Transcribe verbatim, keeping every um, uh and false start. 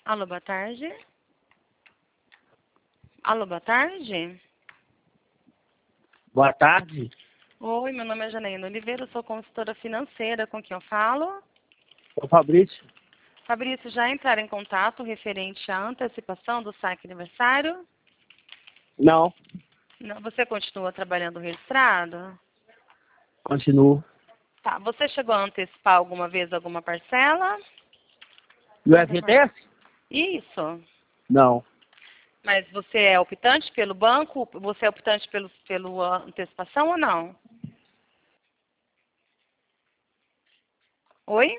Alô, boa tarde. Alô, boa tarde. Boa tarde. Oi, meu nome é Janaína Oliveira, eu sou consultora financeira. Com quem eu falo? Ô Fabrício. Fabrício, já entraram em contato referente à antecipação do saque aniversário? Não, Não, você continua trabalhando registrado? continuo. Tá, você chegou a antecipar alguma vez alguma parcela? No F G T S? Isso. Não. Mas você é optante pelo banco? Você é optante pelo, pelo antecipação ou não? Oi?